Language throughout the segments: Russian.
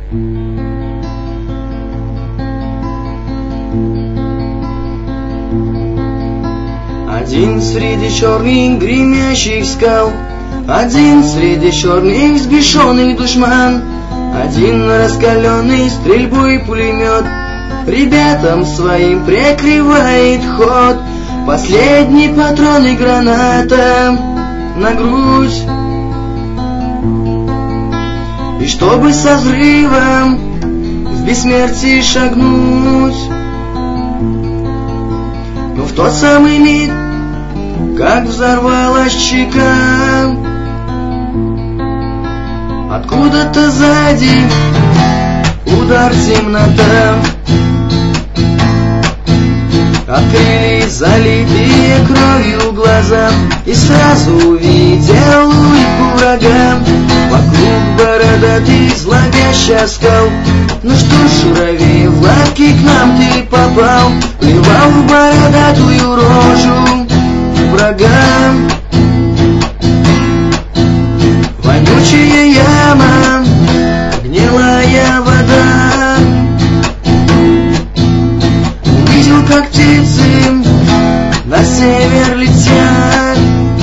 Один среди черных гремящих скал, один среди черных сбешенных душман, один раскаленный стрельбой пулемет ребятам своим прикрывает ход. Последний патрон и граната на грудь, и чтобы со взрывом в бессмертие шагнуть. Но в тот самый миг, как взорвалась чека, откуда-то сзади удар темнота. Открылись залитые кровью глаза, и сразу увидел улыбку врага. Вокруг бородатый зловещий оскал. Ну что ж, журавей, в лапки к нам ты попал, плевал в бородатую рожу врага. Вонючая яма, гнилая вода. Увидел, как птицы на север летят,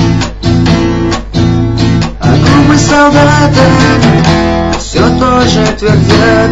а губы солдата все тоже твердят.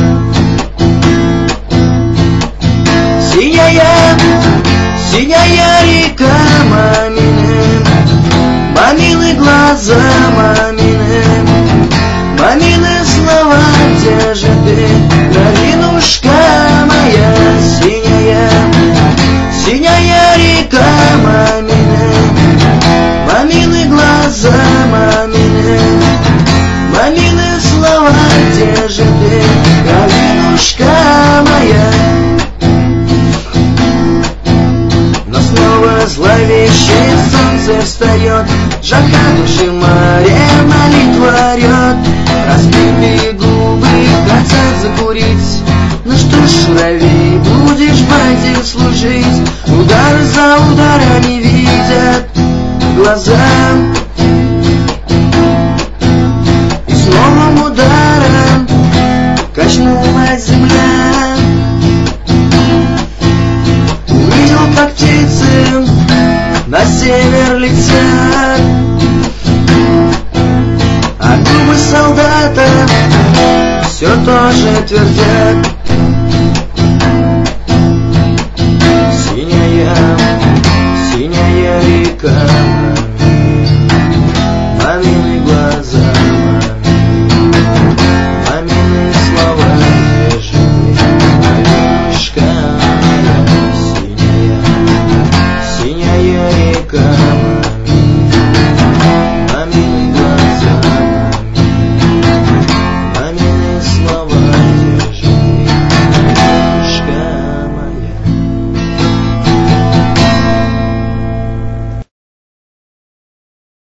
Синяя, синяя река мамины, мамины глаза мамины, мамины слова, где же ты, кровинушка моя? Синяя, синяя река мамины, мамины глаза мамины, мамины слова, где же ты, кровинушка моя? Но снова зловещее солнце встает, жарко души море молитва орет. Разбитые губы хотят закурить. Ну что ж, журавей, будешь братьев служить. Удар за ударами видят глаза, и с новым ударом качнулась земля. Увидел, как птицы на север летят, а губы солдата все тоже твердят.